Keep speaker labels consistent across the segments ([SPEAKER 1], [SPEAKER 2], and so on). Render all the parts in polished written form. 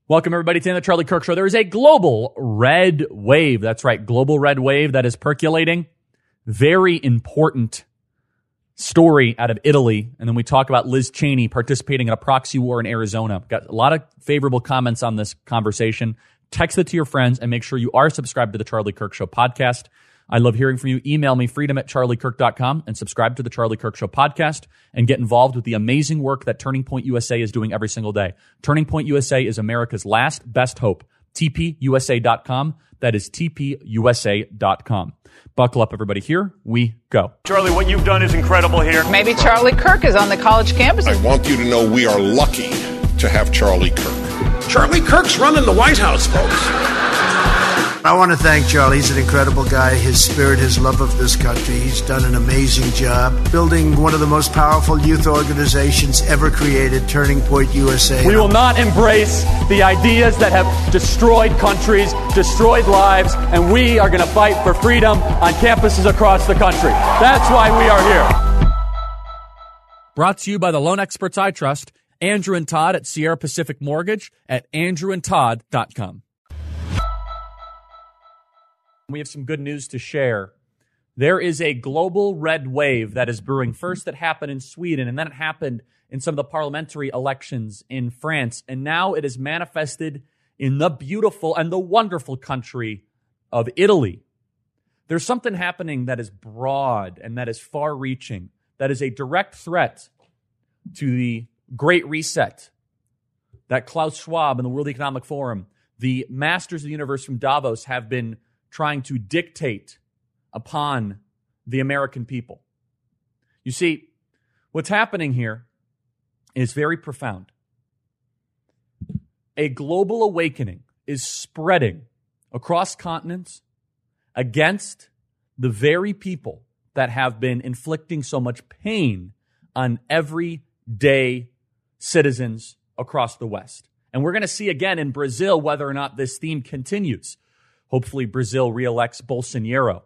[SPEAKER 1] Welcome, everybody, to the Charlie Kirk Show. There is a global red wave. That's right, global red wave that is percolating. Very important story out of Italy. And then we talk about Liz Cheney participating in a proxy war in Arizona. Got a lot of favorable comments on this conversation. Text it to your friends and make sure you are subscribed to the Charlie Kirk Show podcast. I love hearing from you. Email me, freedom@charliekirk.com, and subscribe to the Charlie Kirk Show podcast and get involved with the amazing work that Turning Point USA is doing every single day. Turning Point USA is America's last best hope. TPUSA.com. That is TPUSA.com. Buckle up, everybody. Here we go.
[SPEAKER 2] Charlie, what you've done is incredible here.
[SPEAKER 3] Maybe Charlie Kirk is on the college campus.
[SPEAKER 4] I want you to know we are lucky to have Charlie Kirk.
[SPEAKER 5] Charlie Kirk's running the White House, folks.
[SPEAKER 6] I want to thank Charlie. He's an incredible guy. His spirit, his love of this country. He's done an amazing job building one of the most powerful youth organizations ever created, Turning Point USA.
[SPEAKER 2] We will not embrace the ideas that have destroyed countries, destroyed lives, and we are going to fight for freedom on campuses across the country. That's why we are here.
[SPEAKER 1] Brought to you by the loan experts I trust, Andrew and Todd at Sierra Pacific Mortgage at andrewandtodd.com. We have some good news to share. There is a global red wave that is brewing. First, it happened in Sweden, and then it happened in some of the parliamentary elections in France. And now it is manifested in the beautiful and the wonderful country of Italy. There's something happening that is broad and that is far-reaching, that is a direct threat to the Great Reset that Klaus Schwab and the World Economic Forum, the masters of the universe from Davos, have been trying to dictate upon the American people. You see, what's happening here is very profound. A global awakening is spreading across continents against the very people that have been inflicting so much pain on everyday citizens across the West. And we're going to see again in Brazil whether or not this theme continues. Hopefully, Brazil reelects Bolsonaro.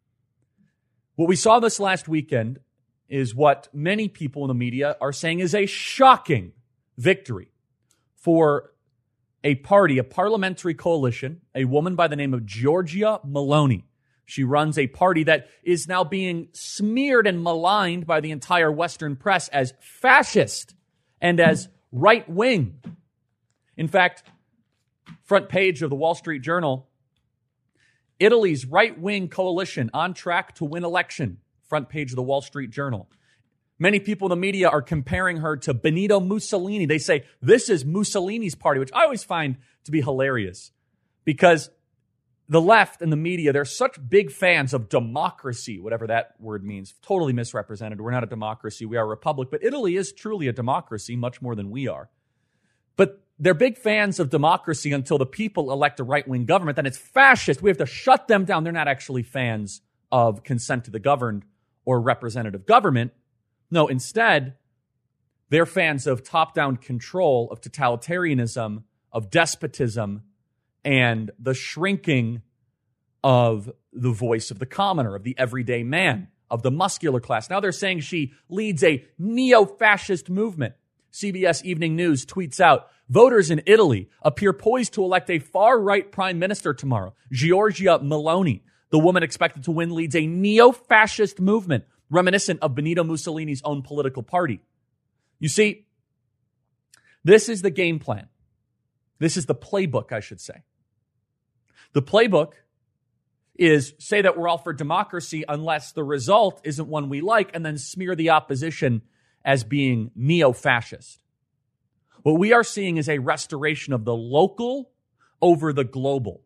[SPEAKER 1] What we saw this last weekend is what many people in the media are saying is a shocking victory for a party, a parliamentary coalition, a woman by the name of Giorgia Meloni. She runs a party that is now being smeared and maligned by the entire Western press as fascist and as right-wing. In fact, front page of the Wall Street Journal, Italy's right-wing coalition on track to win election. Front page of the Wall Street Journal. Many people in the media are comparing her to Benito Mussolini. They say, this is Mussolini's party, which I always find to be hilarious. Because the left and the media, they're such big fans of democracy, whatever that word means. Totally misrepresented. We're not a democracy. We are a republic. But Italy is truly a democracy, much more than we are. But they're big fans of democracy until the people elect a right-wing government. Then it's fascist. We have to shut them down. They're not actually fans of consent to the governed or representative government. No, instead, they're fans of top-down control, of totalitarianism, of despotism, and the shrinking of the voice of the commoner, of the everyday man, of the muscular class. Now they're saying she leads a neo-fascist movement. CBS Evening News tweets out, voters in Italy appear poised to elect a far-right prime minister tomorrow. Giorgia Meloni, the woman expected to win, leads a neo-fascist movement reminiscent of Benito Mussolini's own political party. You see, this is the game plan. This is the playbook, I should say. The playbook is say that we're all for democracy unless the result isn't one we like, and then smear the opposition as being neo-fascist. What we are seeing is a restoration of the local over the global.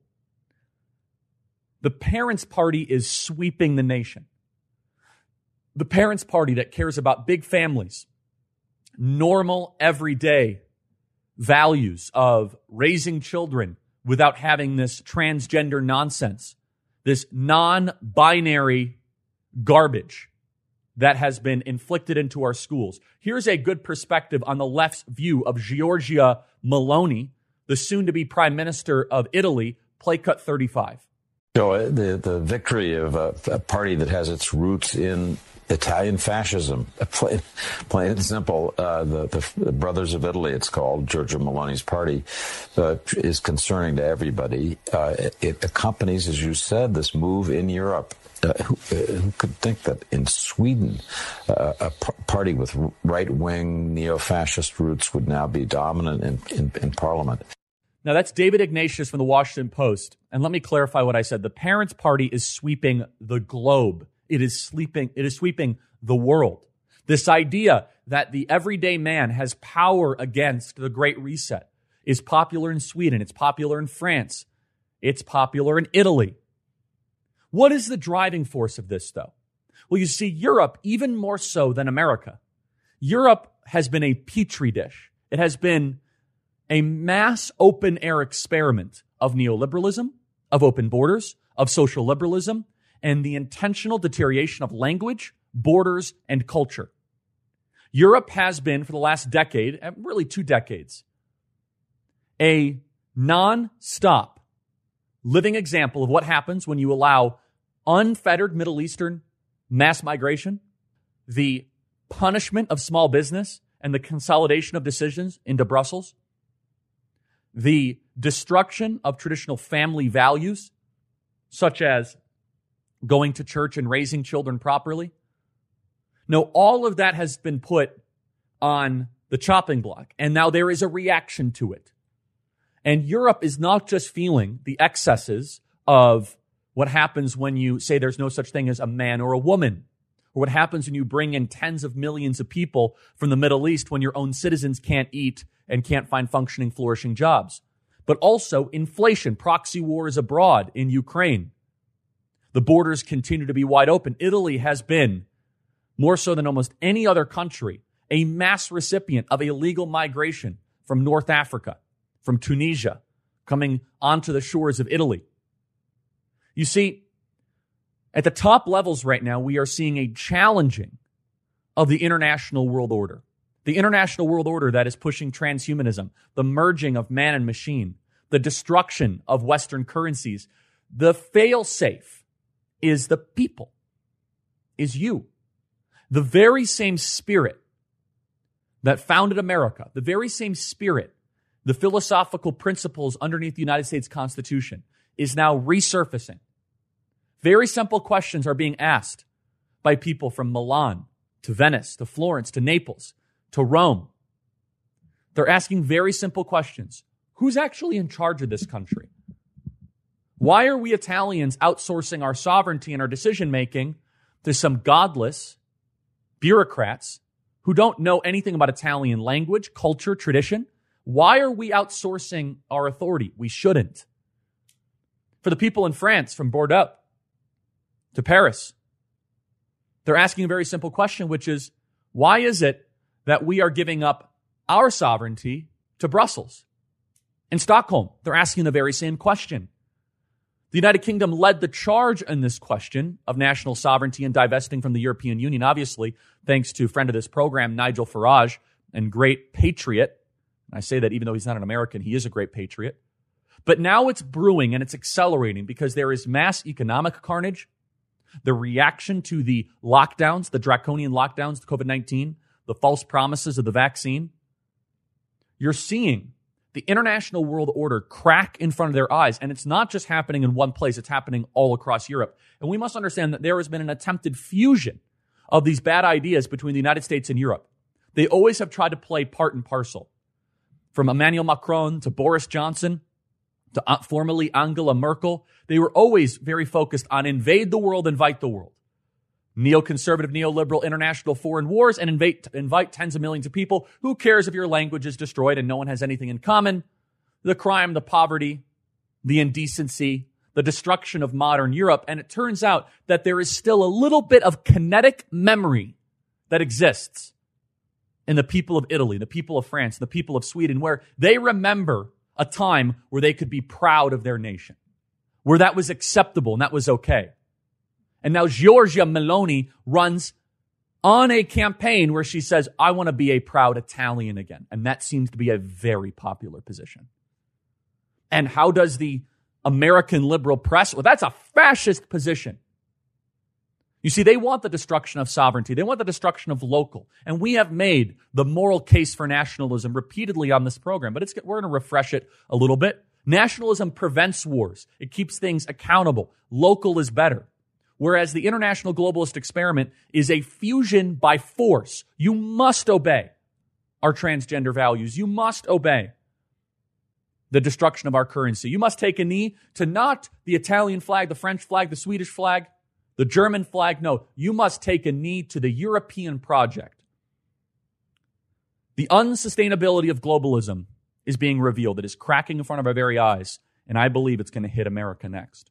[SPEAKER 1] The Parents' Party is sweeping the nation. The Parents' Party that cares about big families, normal, everyday values of raising children without having this transgender nonsense, this non-binary garbage that has been inflicted into our schools. Here's a good perspective on the left's view of Giorgia Meloni, the soon-to-be prime minister of Italy. Play cut 35.
[SPEAKER 7] So the victory of a party that has its roots in Italian fascism, plain and simple, the Brothers of Italy, it's called, Giorgia Meloni's party, is concerning to everybody. It accompanies, as you said, this move in Europe. Who could think that in Sweden, a party with right-wing neo-fascist roots would now be dominant in parliament?
[SPEAKER 1] Now, that's David Ignatius from the Washington Post. And let me clarify what I said. The Parents' Party is sweeping the globe. It is sweeping the world. This idea that the everyday man has power against the Great Reset is popular in Sweden. It's popular in France. It's popular in Italy. What is the driving force of this, though? Well, you see, Europe, even more so than America, Europe has been a petri dish. It has been a mass open-air experiment of neoliberalism, of open borders, of social liberalism, and the intentional deterioration of language, borders, and culture. Europe has been, for the last decade, really 2 decades, a non-stop living example of what happens when you allow unfettered Middle Eastern mass migration, the punishment of small business, and the consolidation of decisions into Brussels, the destruction of traditional family values, such as going to church and raising children properly. No, all of that has been put on the chopping block, and now there is a reaction to it. And Europe is not just feeling the excesses of what happens when you say there's no such thing as a man or a woman, or what happens when you bring in tens of millions of people from the Middle East when your own citizens can't eat and can't find functioning, flourishing jobs, but also inflation, proxy wars abroad in Ukraine. The borders continue to be wide open. Italy has been, more so than almost any other country, a mass recipient of illegal migration from North Africa, from Tunisia, coming onto the shores of Italy. You see, at the top levels right now, we are seeing a challenging of the international world order. The international world order that is pushing transhumanism, the merging of man and machine, the destruction of Western currencies. The fail-safe is the people, is you. The very same spirit that founded America, the very same spirit, the philosophical principles underneath the United States Constitution is now resurfacing. Very simple questions are being asked by people from Milan to Venice to Florence to Naples to Rome. They're asking very simple questions. Who's actually in charge of this country? Why are we Italians outsourcing our sovereignty and our decision-making to some godless bureaucrats who don't know anything about Italian language, culture, tradition? Why are we outsourcing our authority? We shouldn't. For the people in France, from Bordeaux to Paris, they're asking a very simple question, which is, why is it that we are giving up our sovereignty to Brussels? In Stockholm, they're asking the very same question. The United Kingdom led the charge in this question of national sovereignty and divesting from the European Union, obviously, thanks to friend of this program, Nigel Farage, and great patriot. And I say that even though he's not an American, he is a great patriot. But now it's brewing and it's accelerating because there is mass economic carnage, the reaction to the lockdowns, the draconian lockdowns, the COVID-19, the false promises of the vaccine. You're seeing the international world order crack in front of their eyes. And it's not just happening in one place. It's happening all across Europe. And we must understand that there has been an attempted fusion of these bad ideas between the United States and Europe. They always have tried to play part and parcel. From Emmanuel Macron to Boris Johnson to formerly Angela Merkel, they were always very focused on invade the world, invite the world. Neoconservative, neoliberal, international foreign wars, and invite tens of millions of people. Who cares if your language is destroyed and no one has anything in common? The crime, the poverty, the indecency, the destruction of modern Europe. And it turns out that there is still a little bit of kinetic memory that exists in the people of Italy, the people of France, the people of Sweden, where they remember a time where they could be proud of their nation, where that was acceptable and that was okay. And now Giorgia Meloni runs on a campaign where she says, I want to be a proud Italian again. And that seems to be a very popular position. And how does the American liberal press. Well, that's a fascist position. You see, they want the destruction of sovereignty. They want the destruction of local. And we have made the moral case for nationalism repeatedly on this program, but we're going to refresh it a little bit. Nationalism prevents wars. It keeps things accountable. Local is better. Whereas the international globalist experiment is a fusion by force. You must obey our transgender values. You must obey the destruction of our currency. You must take a knee to not the Italian flag, the French flag, the Swedish flag, the German flag. No, you must take a knee to the European project. The unsustainability of globalism is being revealed. It is cracking in front of our very eyes, and I believe it's going to hit America next.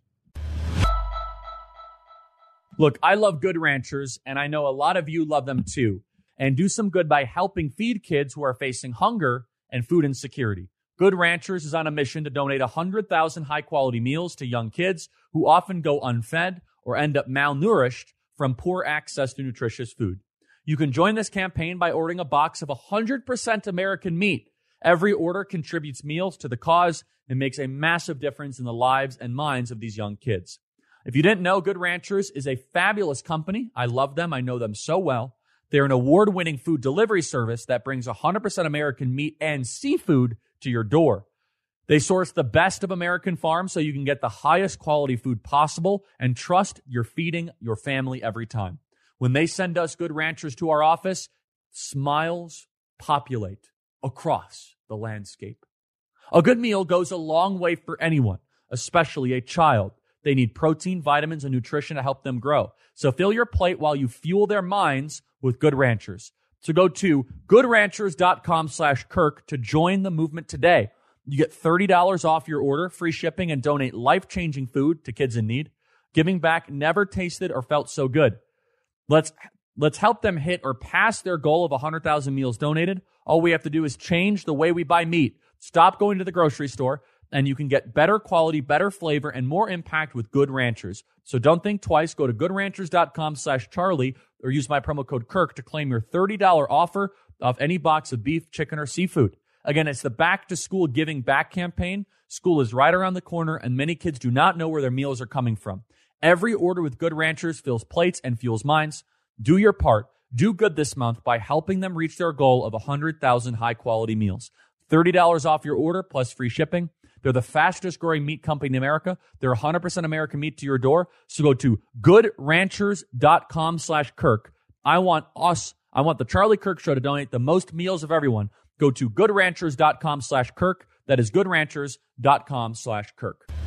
[SPEAKER 1] Look, I love Good Ranchers, and I know a lot of you love them too. And do some good by helping feed kids who are facing hunger and food insecurity. Good Ranchers is on a mission to donate 100,000 high-quality meals to young kids who often go unfed or end up malnourished from poor access to nutritious food. You can join this campaign by ordering a box of 100% American meat. Every order contributes meals to the cause and makes a massive difference in the lives and minds of these young kids. If you didn't know, Good Ranchers is a fabulous company. I love them. I know them so well. They're an award-winning food delivery service that brings 100% American meat and seafood to your door. They source the best of American farms so you can get the highest quality food possible and trust you're feeding your family every time. When they send us Good Ranchers to our office, smiles populate across the landscape. A good meal goes a long way for anyone, especially a child. They need protein, vitamins, and nutrition to help them grow. So fill your plate while you fuel their minds with Good Ranchers. So go to goodranchers.com/Kirk to join the movement today. You get $30 off your order, free shipping, and donate life-changing food to kids in need. Giving back never tasted or felt so good. Let's help them hit or pass their goal of 100,000 meals donated. All we have to do is change the way we buy meat. Stop going to the grocery store, and you can get better quality, better flavor, and more impact with Good Ranchers. So don't think twice. Go to goodranchers.com/Charlie or use my promo code Kirk to claim your $30 offer of any box of beef, chicken, or seafood. Again, it's the Back to School Giving Back campaign. School is right around the corner, and many kids do not know where their meals are coming from. Every order with Good Ranchers fills plates and fuels minds. Do your part. Do good this month by helping them reach their goal of 100,000 high-quality meals. $30 off your order plus free shipping. They're the fastest growing meat company in America. They're 100% American meat to your door. So go to goodranchers.com/Kirk. I want the Charlie Kirk Show to donate the most meals of everyone. Go to goodranchers.com/Kirk. That is goodranchers.com/Kirk.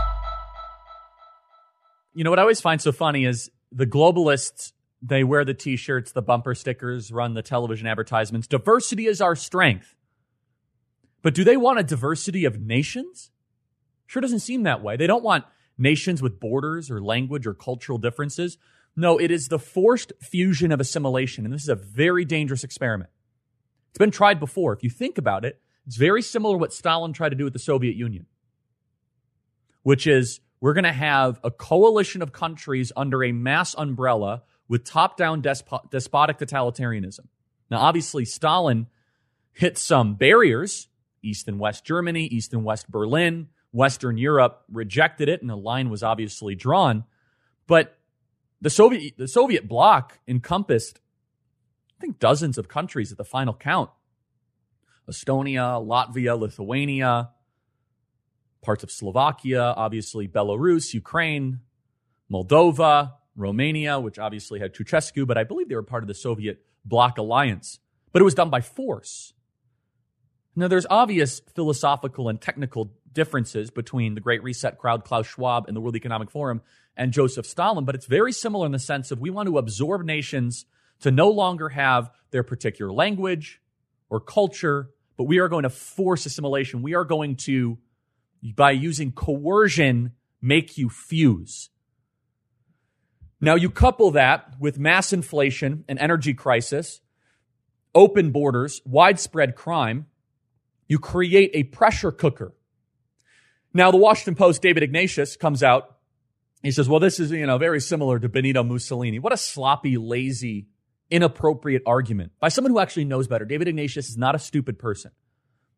[SPEAKER 1] You know what I always find so funny is the globalists, they wear the t-shirts, the bumper stickers, run the television advertisements. Diversity is our strength. But do they want a diversity of nations? Sure doesn't seem that way. They don't want nations with borders or language or cultural differences. No, it is the forced fusion of assimilation, and this is a very dangerous experiment. It's been tried before. If you think about it, it's very similar to what Stalin tried to do with the Soviet Union, which is we're going to have a coalition of countries under a mass umbrella with top-down despotic totalitarianism. Now, obviously, Stalin hit some barriers. East and West Germany, East and West Berlin, Western Europe rejected it, and a line was obviously drawn. But the Soviet bloc encompassed, I think, dozens of countries at the final count. Estonia, Latvia, Lithuania, parts of Slovakia, obviously Belarus, Ukraine, Moldova, Romania, which obviously had Ceausescu, but I believe they were part of the Soviet bloc alliance. But it was done by force. Now, there's obvious philosophical and technical differences between the Great Reset crowd, Klaus Schwab, and the World Economic Forum, and Joseph Stalin, but it's very similar in the sense of we want to absorb nations to no longer have their particular language or culture, but we are going to force assimilation. We are going to, by using coercion, make you fuse. Now, you couple that with mass inflation, an energy crisis, open borders, widespread crime, you create a pressure cooker. Now, the Washington Post, David Ignatius, comes out. He says, well, this is, very similar to Benito Mussolini. What a sloppy, lazy, inappropriate argument by someone who actually knows better. David Ignatius is not a stupid person.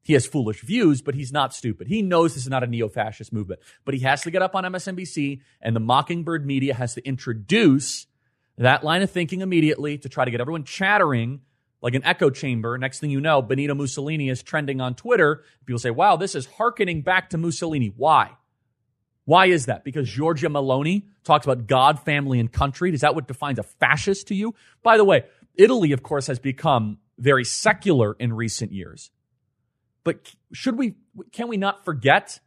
[SPEAKER 1] He has foolish views, but he's not stupid. He knows this is not a neo-fascist movement, but he has to get up on MSNBC, and the Mockingbird media has to introduce that line of thinking immediately to try to get everyone chattering like an echo chamber. Next thing you know, Benito Mussolini is trending on Twitter. People say, wow, this is hearkening back to Mussolini. Why? Why is that? Because Giorgia Meloni talks about God, family, and country. Is that what defines a fascist to you? By the way, Italy, of course, has become very secular in recent years. But should we not forget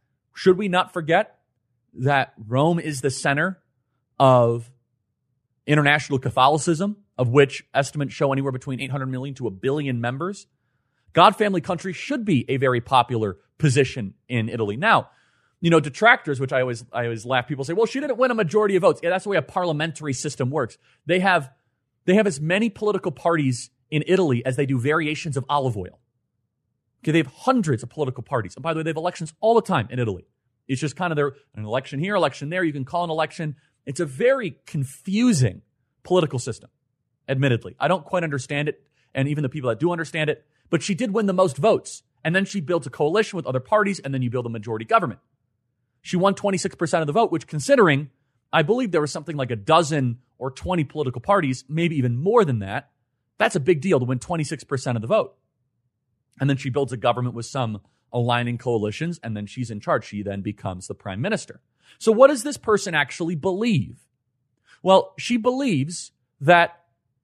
[SPEAKER 1] that Rome is the center of international Catholicism, of which estimates show anywhere between 800 million to 1 billion members? God, family, country should be a very popular position in Italy. Now, detractors, which I always laugh, people say, well, she didn't win a majority of votes. Yeah, that's the way a parliamentary system works. They have as many political parties in Italy as they do variations of olive oil. Okay, they have hundreds of political parties. And by the way, they have elections all the time in Italy. It's just kind of an election here, election there. You can call an election. It's a very confusing political system, admittedly. I don't quite understand it, and even the people that do understand it. But she did win the most votes. And then she builds a coalition with other parties, and then you build a majority government. She won 26% of the vote, which, considering, I believe there was something like a dozen or 20 political parties, maybe even more than that. That's a big deal to win 26% of the vote. And then she builds a government with some aligning coalitions, and then she's in charge. She then becomes the prime minister. So what does this person actually believe? Well, she believes that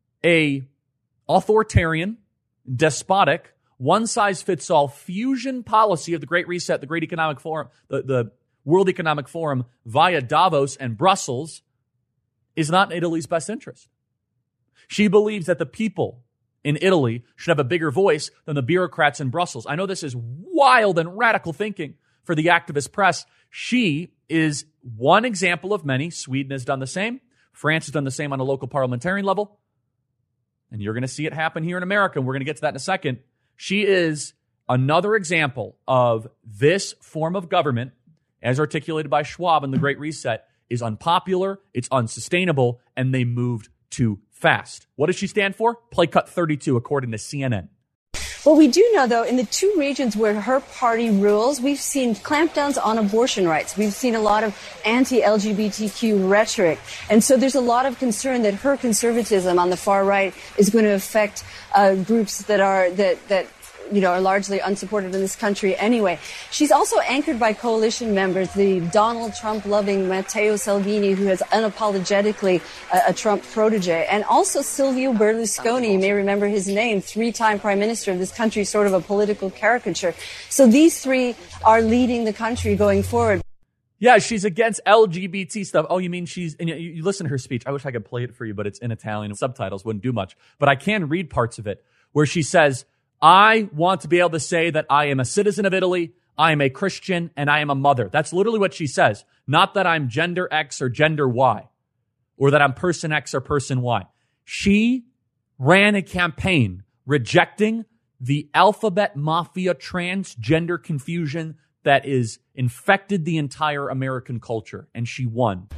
[SPEAKER 1] a authoritarian, despotic, one-size-fits-all fusion policy of the Great Reset, the Great Economic Forum, the World Economic Forum via Davos and Brussels is not in Italy's best interest. She believes that the people in Italy should have a bigger voice than the bureaucrats in Brussels. I know this is wild and radical thinking for the activist press. She is one example of many. Sweden has done the same. France has done the same on a local parliamentarian level. And you're going to see it happen here in America, and we're going to get to that in a second. She is another example of this form of government, as articulated by Schwab in the Great Reset, is unpopular, it's unsustainable, and they moved too fast. What does she stand for? Play cut 32, according to CNN.
[SPEAKER 8] Well, we do know, though, in the two regions where her party rules, we've seen clampdowns on abortion rights. We've seen a lot of anti-LGBTQ rhetoric. And so there's a lot of concern that her conservatism on the far right is going to affect groups that are largely unsupported in this country anyway. She's also anchored by coalition members, the Donald Trump-loving Matteo Salvini, who is unapologetically a Trump protege, and also Silvio Berlusconi. You may remember his name, 3-time prime minister of this country, sort of a political caricature. So these three are leading the country going forward.
[SPEAKER 1] Yeah, she's against LGBT stuff. Oh, you mean and you listen to her speech. I wish I could play it for you, but it's in Italian. Subtitles wouldn't do much. But I can read parts of it where she says, I want to be able to say that I am a citizen of Italy, I am a Christian, and I am a mother. That's literally what she says. Not that I'm gender X or gender Y, or that I'm person X or person Y. She ran a campaign rejecting the alphabet mafia transgender confusion that is infected the entire American culture, and she won.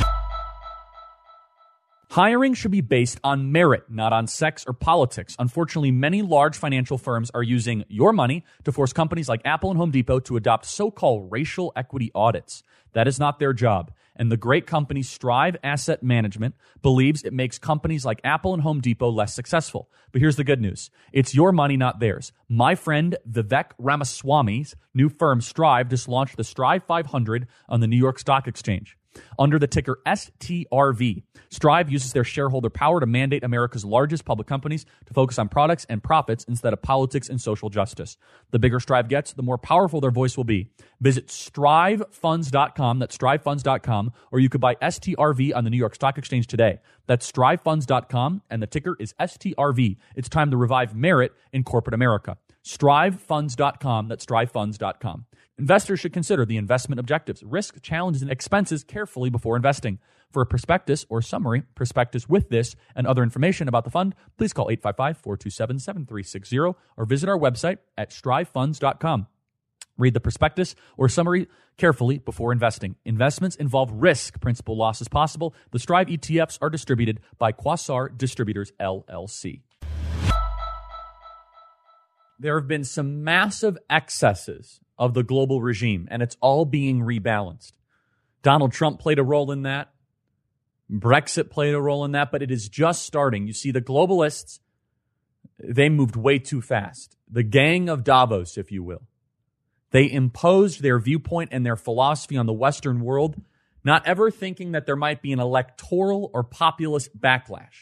[SPEAKER 1] Hiring should be based on merit, not on sex or politics. Unfortunately, many large financial firms are using your money to force companies like Apple and Home Depot to adopt so-called racial equity audits. That is not their job. And the great company Strive Asset Management believes it makes companies like Apple and Home Depot less successful. But here's the good news. It's your money, not theirs. My friend Vivek Ramaswamy's new firm Strive just launched the Strive 500 on the New York Stock Exchange. Under the ticker STRV, Strive uses their shareholder power to mandate America's largest public companies to focus on products and profits instead of politics and social justice. The bigger Strive gets, the more powerful their voice will be. Visit strivefunds.com, that's strivefunds.com, or you could buy STRV on the New York Stock Exchange today. That's strivefunds.com, and the ticker is STRV. It's time to revive merit in corporate America. Strivefunds.com, that's strivefunds.com. Investors should consider the investment objectives, risks, challenges, and expenses carefully before investing. For a prospectus or summary prospectus with this and other information about the fund, please call 855-427-7360 or visit our website at strivefunds.com. Read the prospectus or summary carefully before investing. Investments involve risk. Principal loss is possible. The Strive ETFs are distributed by Quasar Distributors, LLC. there have been some massive excesses of the global regime, and it's all being rebalanced. Donald Trump played a role in that. Brexit played a role in that, but it is just starting. You see, the globalists, they moved way too fast. The gang of Davos, if you will. They imposed their viewpoint and their philosophy on the Western world, not ever thinking that there might be an electoral or populist backlash.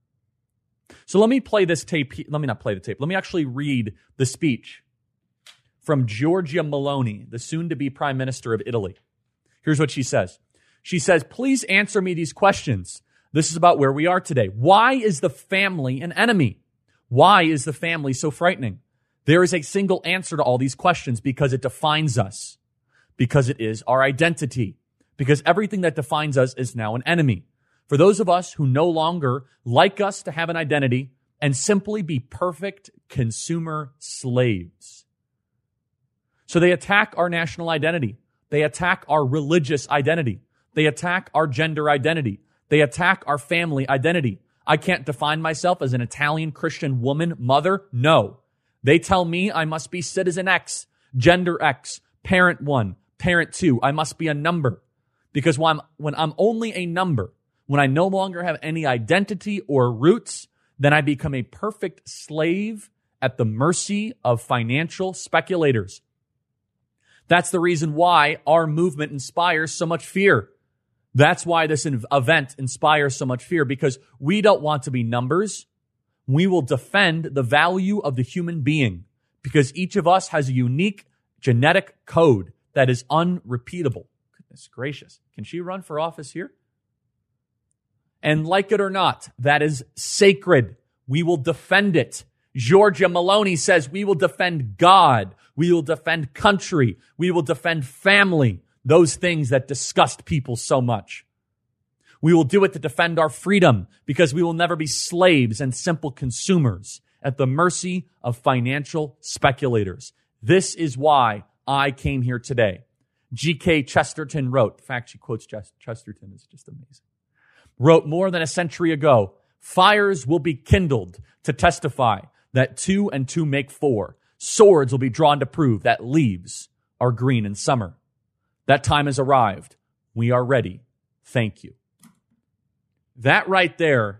[SPEAKER 1] So let me play this tape. Let me not play the tape. Let me actually read the speech from Giorgia Meloni, the soon-to-be Prime Minister of Italy. Here's what she says. She says, please answer me these questions. This is about where we are today. Why is the family an enemy? Why is the family so frightening? There is a single answer to all these questions because it defines us, because it is our identity, because everything that defines us is now an enemy. For those of us who no longer like us to have an identity and simply be perfect consumer slaves. So they attack our national identity. They attack our religious identity. They attack our gender identity. They attack our family identity. I can't define myself as an Italian Christian woman, mother. No. They tell me I must be citizen X, gender X, parent 1, parent 2. I must be a number. Because when I'm only a number, when I no longer have any identity or roots, then I become a perfect slave at the mercy of financial speculators. That's the reason why our movement inspires so much fear. That's why this event inspires so much fear, because we don't want to be numbers. We will defend the value of the human being because each of us has a unique genetic code that is unrepeatable. Goodness gracious. Can she run for office here? And like it or not, that is sacred. We will defend it. Giorgia Meloni says we will defend God. We will defend country. We will defend family. Those things that disgust people so much. We will do it to defend our freedom because we will never be slaves and simple consumers at the mercy of financial speculators. This is why I came here today. G.K. Chesterton wrote, the fact she quotes Chesterton is just amazing, wrote more than a century ago, fires will be kindled to testify that 2 and 2 make 4. Swords will be drawn to prove that leaves are green in summer. That time has arrived. We are ready. Thank you. That right there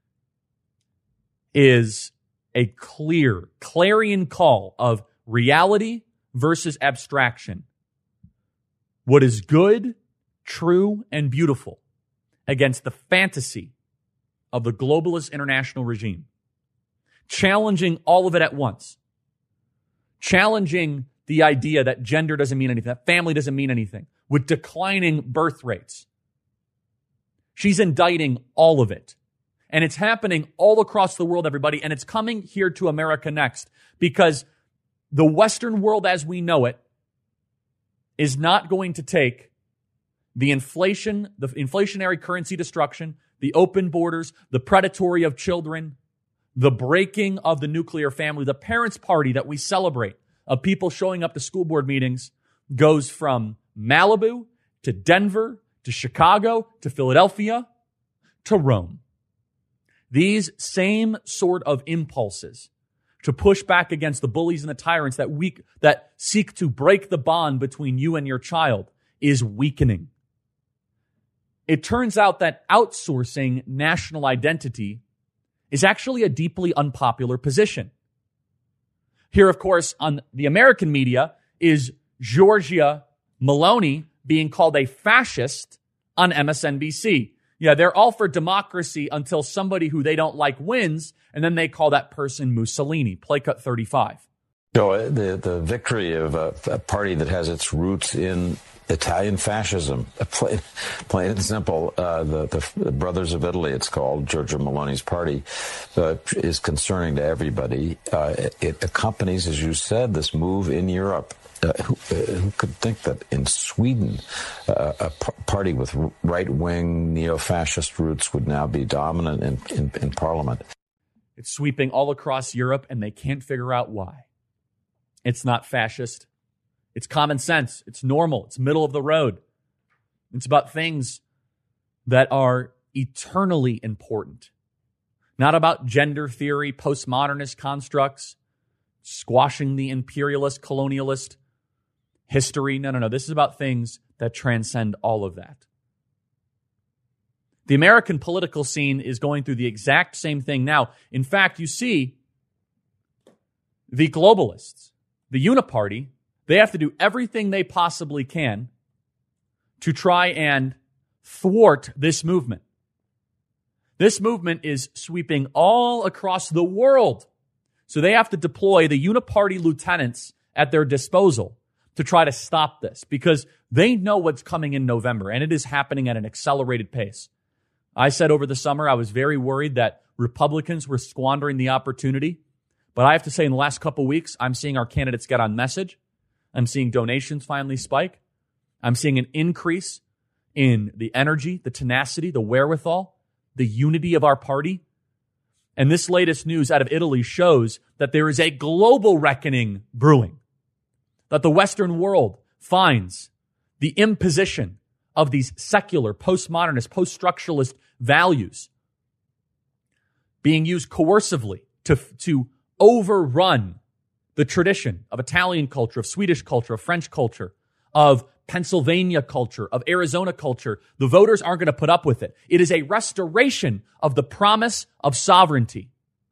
[SPEAKER 1] is a clear, clarion call of reality versus abstraction. What is good, true, and beautiful against the fantasy of the globalist international regime. Challenging all of it at once. Challenging the idea that gender doesn't mean anything, that family doesn't mean anything, with declining birth rates. She's indicting all of it. And it's happening all across the world, everybody, and it's coming here to America next because the Western world as we know it is not going to take the inflation, the inflationary currency destruction, the open borders, the predatory of children, the breaking of the nuclear family, the parents' party that we celebrate of people showing up to school board meetings goes from Malibu to Denver to Chicago to Philadelphia to Rome. These same sort of impulses to push back against the bullies and the tyrants that seek to break the bond between you and your child is weakening. It turns out that outsourcing national identity is actually a deeply unpopular position. Here, of course, on the American media is Giorgia Meloni being called a fascist on MSNBC. Yeah, they're all for democracy until somebody who they don't like wins, and then they call that person Mussolini. Play cut 35.
[SPEAKER 7] So the victory of a party that has its roots in Italian fascism, plain and simple, the Brothers of Italy, it's called, Giorgia Meloni's party, is concerning to everybody. It accompanies, as you said, this move in Europe. Who could think that in Sweden, a party with right-wing neo-fascist roots would now be dominant in parliament?
[SPEAKER 1] It's sweeping all across Europe, and they can't figure out why. It's not fascist. It's common sense. It's normal. It's middle of the road. It's about things that are eternally important. Not about gender theory, postmodernist constructs, squashing the imperialist, colonialist history. No. This is about things that transcend all of that. The American political scene is going through the exact same thing now. In fact, you see the globalists, the Uniparty, they have to do everything they possibly can to try and thwart this movement. This movement is sweeping all across the world. So they have to deploy the Uniparty lieutenants at their disposal to try to stop this because they know what's coming in November, and it is happening at an accelerated pace. I said over the summer I was very worried that Republicans were squandering the opportunity. But I have to say in the last couple weeks, I'm seeing our candidates get on message. I'm seeing donations finally spike. I'm seeing an increase in the energy, the tenacity, the wherewithal, the unity of our party. And this latest news out of Italy shows that there is a global reckoning brewing, that the Western world finds the imposition of these secular, postmodernist, post-structuralist values being used coercively to overrun the tradition of Italian culture, of Swedish culture, of French culture, of Pennsylvania culture, of Arizona culture. The voters aren't going to put up with it. It is a restoration of the promise of sovereignty.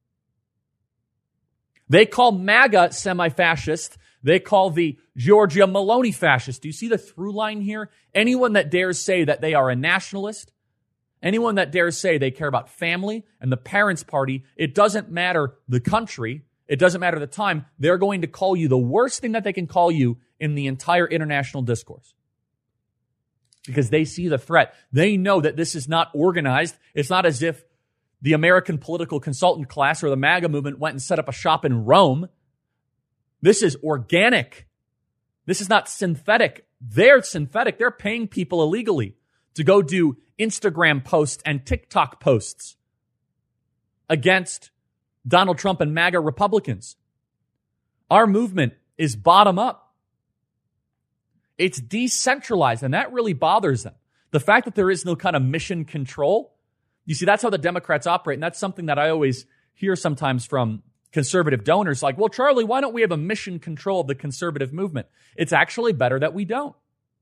[SPEAKER 1] They call MAGA semi-fascist. They call the Giorgia Meloni fascist. Do you see the through line here? Anyone that dares say that they are a nationalist, anyone that dares say they care about family and the parents' party, it doesn't matter the country, it doesn't matter the time, they're going to call you the worst thing that they can call you in the entire international discourse. Because they see the threat. They know that this is not organized. It's not as if the American political consultant class or the MAGA movement went and set up a shop in Rome. This is organic. This is not synthetic. They're synthetic. They're paying people illegally to go do Instagram posts and TikTok posts against Donald Trump and MAGA Republicans. Our movement is bottom up. It's decentralized, and that really bothers them. The fact that there is no kind of mission control, you see, that's how the Democrats operate, and that's something that I always hear sometimes from conservative donors, like, well, Charlie, why don't we have a mission control of the conservative movement? It's actually better that we don't.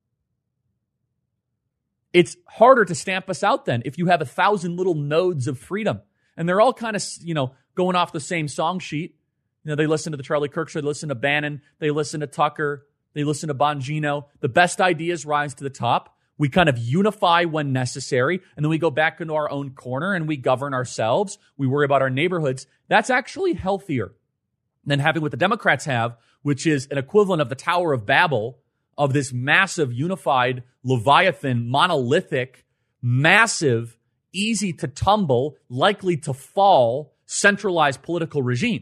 [SPEAKER 1] It's harder to stamp us out then if you have 1,000 little nodes of freedom. And they're all kind of, going off the same song sheet. They listen to the Charlie Kirk Show, they listen to Bannon, they listen to Tucker, they listen to Bongino. The best ideas rise to the top. We kind of unify when necessary, and then we go back into our own corner and we govern ourselves. We worry about our neighborhoods. That's actually healthier than having what the Democrats have, which is an equivalent of the Tower of Babel, of this massive, unified, Leviathan, monolithic, massive, easy to tumble, likely to fall, centralized political regime.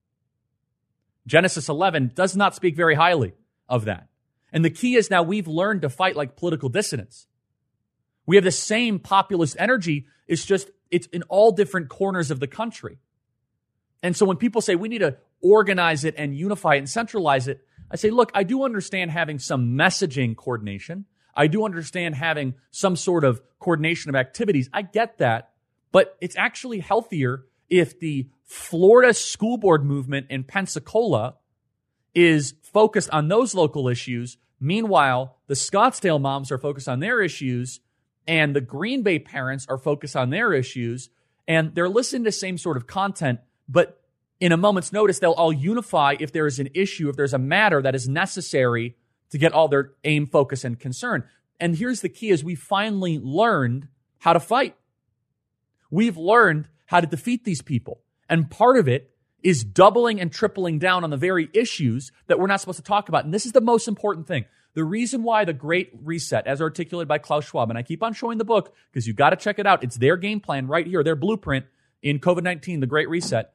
[SPEAKER 1] Genesis 11 does not speak very highly of that. And the key is now we've learned to fight like political dissidents. We have the same populist energy. It's in all different corners of the country. And so when people say we need to organize it and unify it and centralize it, I say, look, I do understand having some messaging coordination. I do understand having some sort of coordination of activities. I get that. But it's actually healthier if the Florida school board movement in Pensacola is focused on those local issues. Meanwhile, the Scottsdale moms are focused on their issues, and the Green Bay parents are focused on their issues, and they're listening to the same sort of content, but in a moment's notice, they'll all unify if there is an issue, if there's a matter that is necessary to get all their aim, focus, and concern. And here's the key is we finally learned how to fight. We've learned how to defeat these people. And part of it is doubling and tripling down on the very issues that we're not supposed to talk about. And this is the most important thing. The reason why the Great Reset, as articulated by Klaus Schwab, and I keep on showing the book because you've got to check it out. It's their game plan right here, their blueprint in COVID-19, the Great Reset.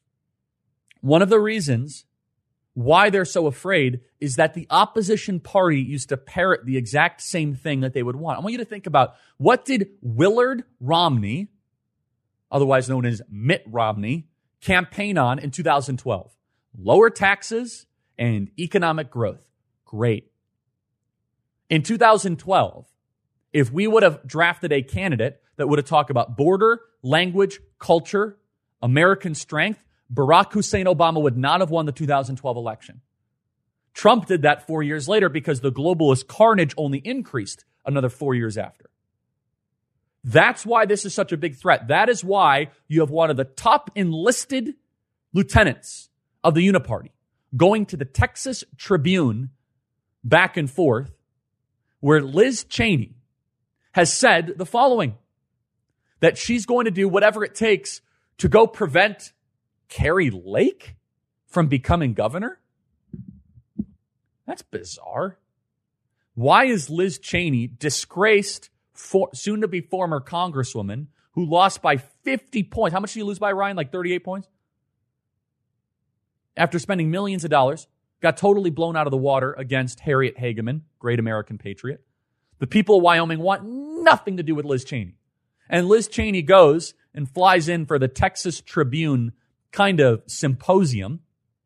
[SPEAKER 1] One of the reasons why they're so afraid is that the opposition party used to parrot the exact same thing that they would want. I want you to think about, what did Willard Romney, otherwise known as Mitt Romney, campaign on in 2012? Lower taxes and economic growth. Great. In 2012, if we would have drafted a candidate that would have talked about border, language, culture, American strength, Barack Hussein Obama would not have won the 2012 election. Trump did that 4 years later because the globalist carnage only increased another 4 years after. That's why this is such a big threat. That is why you have one of the top enlisted lieutenants of the Uniparty going to the Texas Tribune back and forth, where Liz Cheney has said the following, that she's going to do whatever it takes to go prevent Kari Lake from becoming governor. That's bizarre. Why is Liz Cheney, disgraced, soon-to-be former congresswoman, who lost by 50 points? How much did you lose by, Ryan? Like 38 points? After spending millions of dollars, got totally blown out of the water against Harriet Hageman, great American patriot. The people of Wyoming want nothing to do with Liz Cheney. And Liz Cheney goes and flies in for the Texas Tribune kind of symposium.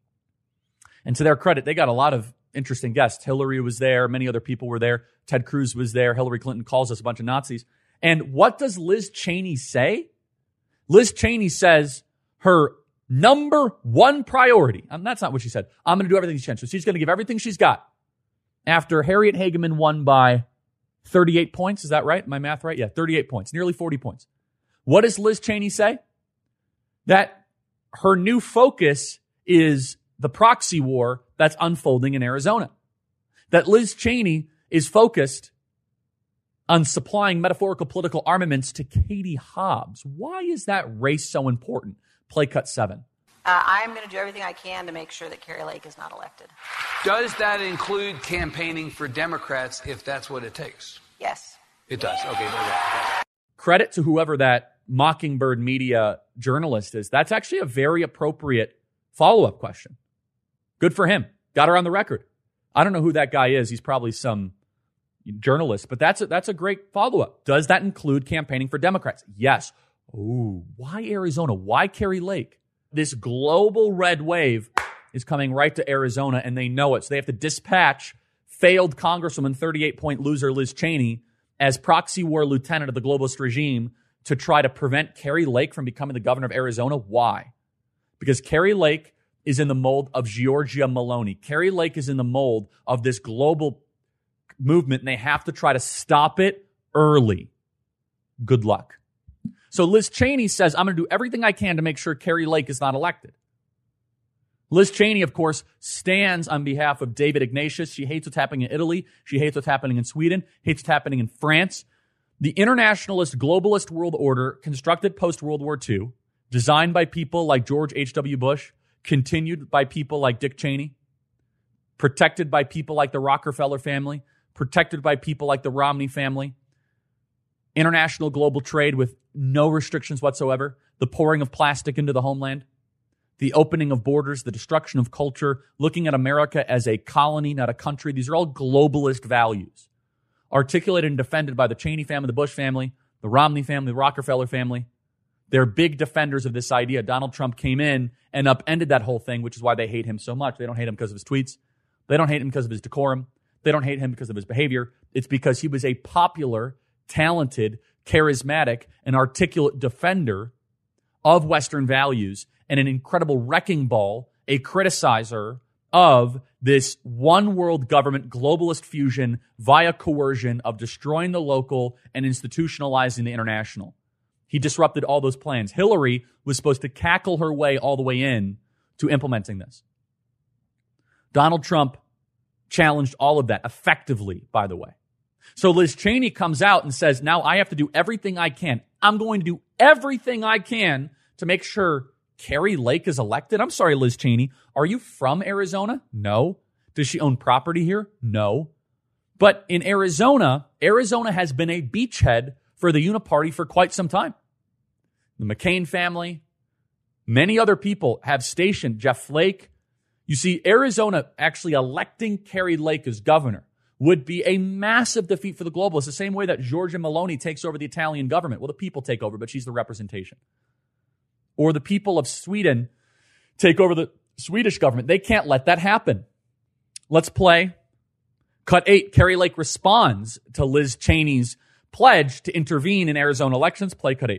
[SPEAKER 1] And to their credit, they got a lot of interesting guests. Hillary was there. Many other people were there. Ted Cruz was there. Hillary Clinton calls us a bunch of Nazis. And what does Liz Cheney say? Liz Cheney says her number one priority, that's not what she said. I'm going to do everything she can. So she's going to give everything she's got. After Harriet Hageman won by 38 points. Is that right? My math right? Yeah, 38 points, nearly 40 points. What does Liz Cheney say? That her new focus is the proxy war that's unfolding in Arizona. That Liz Cheney is focused on supplying metaphorical political armaments to Katie Hobbs. Why is that race so important? Play cut 7.
[SPEAKER 9] I'm going to do everything I can to make sure that Kari Lake is not elected.
[SPEAKER 10] Does that include campaigning for Democrats if that's what it takes?
[SPEAKER 9] Yes.
[SPEAKER 10] It does. Okay. No.
[SPEAKER 1] Credit to whoever that Mockingbird Media journalist is. That's actually a very appropriate follow-up question. Good for him. Got her on the record. I don't know who that guy is. He's probably some journalist, but that's a great follow-up. Does that include campaigning for Democrats? Yes. Ooh, why Arizona? Why Kari Lake? This global red wave is coming right to Arizona, and they know it. So they have to dispatch failed Congresswoman, 38-point loser Liz Cheney, as proxy war lieutenant of the globalist regime to try to prevent Kari Lake from becoming the governor of Arizona. Why? Because Kari Lake is in the mold of Giorgia Meloni. Kari Lake is in the mold of this global movement, and they have to try to stop it early. Good luck. So Liz Cheney says, I'm going to do everything I can to make sure Kari Lake is not elected. Liz Cheney, of course, stands on behalf of David Ignatius. She hates what's happening in Italy. She hates what's happening in Sweden, hates what's happening in France. The internationalist, globalist world order, constructed post-World War II, designed by people like George H.W. Bush, continued by people like Dick Cheney, protected by people like the Rockefeller family, protected by people like the Romney family, international global trade with no restrictions whatsoever, the pouring of plastic into the homeland, the opening of borders, the destruction of culture, looking at America as a colony, not a country. These are all globalist values, articulated and defended by the Cheney family, the Bush family, the Romney family, the Rockefeller family. They're big defenders of this idea. Donald Trump came in and upended that whole thing, which is why they hate him so much. They don't hate him because of his tweets. They don't hate him because of his decorum. They don't hate him because of his behavior. It's because he was a popular, talented, charismatic, and articulate defender of Western values and an incredible wrecking ball, a criticizer of this one world government globalist fusion via coercion of destroying the local and institutionalizing the international. He disrupted all those plans. Hillary was supposed to cackle her way all the way in to implementing this. Donald Trump challenged all of that effectively, by the way. So Liz Cheney comes out and says, now I have to do everything I can. I'm going to do everything I can to make sure Kari Lake is elected. I'm sorry, Liz Cheney. Are you from Arizona? No. Does she own property here? No. But in Arizona, Arizona has been a beachhead for the Uniparty for quite some time. The McCain family, many other people have stationed Jeff Flake. You see, Arizona actually electing Kari Lake as governor would be a massive defeat for the globalists, the same way that Giorgia Meloni takes over the Italian government. Well, the people take over, but she's the representation. Or the people of Sweden take over the Swedish government. They can't let that happen. Let's play cut 8. Kari Lake responds to Liz Cheney's pledge to intervene in Arizona elections. Play cut 8.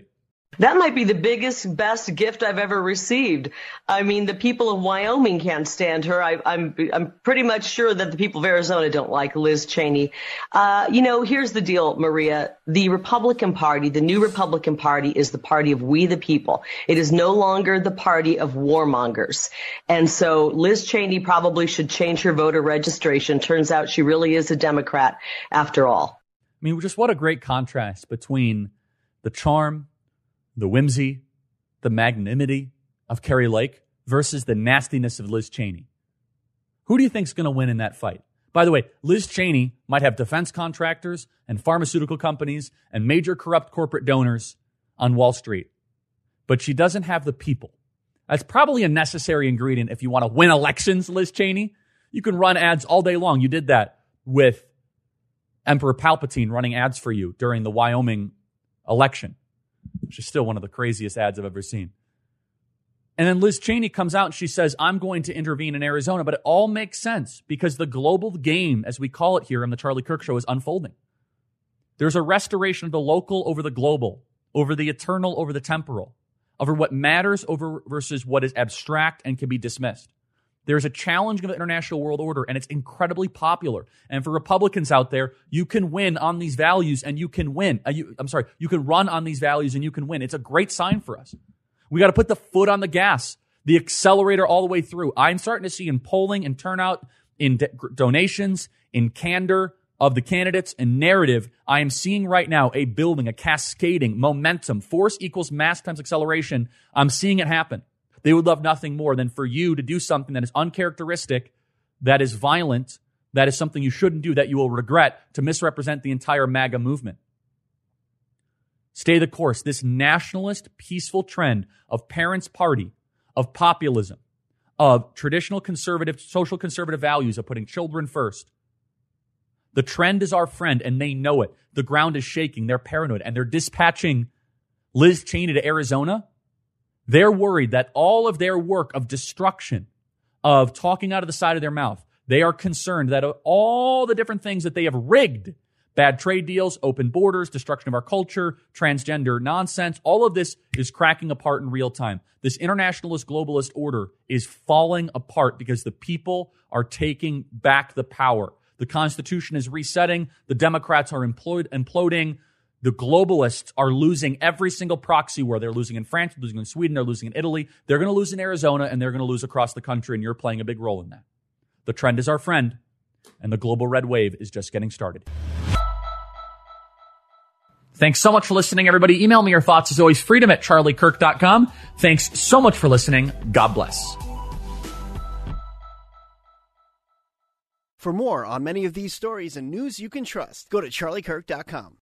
[SPEAKER 11] That might be the biggest, best gift I've ever received. I mean, the people of Wyoming can't stand her. I'm pretty much sure that the people of Arizona don't like Liz Cheney. Here's the deal, Maria. The Republican Party, the new Republican Party, is the party of we the people. It is no longer the party of warmongers. And so Liz Cheney probably should change her voter registration. Turns out she really is a Democrat after all.
[SPEAKER 1] I mean, just what a great contrast between the charm, the whimsy, the magnanimity of Kari Lake versus the nastiness of Liz Cheney. Who do you think is going to win in that fight? By the way, Liz Cheney might have defense contractors and pharmaceutical companies and major corrupt corporate donors on Wall Street, but she doesn't have the people. That's probably a necessary ingredient if you want to win elections, Liz Cheney. You can run ads all day long. You did that with Emperor Palpatine running ads for you during the Wyoming election, which is still one of the craziest ads I've ever seen. And then Liz Cheney comes out and she says, I'm going to intervene in Arizona. But it all makes sense because the global game, as we call it here on the Charlie Kirk Show, is unfolding. There's a restoration of the local over the global, over the eternal over the temporal, over what matters over versus what is abstract and can be dismissed. There's a challenge of the international world order, and it's incredibly popular. And for Republicans out there, you can win on these values, and you can win. You can run on these values, and you can win. It's a great sign for us. We got to put the foot on the gas, the accelerator all the way through. I'm starting to see in polling and turnout, in donations, in candor of the candidates and narrative, I am seeing right now a building, a cascading momentum. Force equals mass times acceleration. I'm seeing it happen. They would love nothing more than for you to do something that is uncharacteristic, that is violent, that is something you shouldn't do, that you will regret, to misrepresent the entire MAGA movement. Stay the course. This nationalist, peaceful trend of parents' party, of populism, of traditional conservative, social conservative values of putting children first. The trend is our friend, and they know it. The ground is shaking. They're paranoid, and they're dispatching Liz Cheney to Arizona. They're worried that all of their work of destruction, of talking out of the side of their mouth, they are concerned that all the different things that they have rigged, bad trade deals, open borders, destruction of our culture, transgender nonsense, all of this is cracking apart in real time. This internationalist globalist order is falling apart because the people are taking back the power. The Constitution is resetting. The Democrats are imploding. The globalists are losing every single proxy war. They're losing in France, they're losing in Sweden, they're losing in Italy. They're going to lose in Arizona, and they're going to lose across the country, and you're playing a big role in that. The trend is our friend, and the global red wave is just getting started. Thanks so much for listening, everybody. Email me your thoughts, as always, freedom@charliekirk.com. Thanks so much for listening. God bless.
[SPEAKER 12] For more on many of these stories and news you can trust, go to charliekirk.com.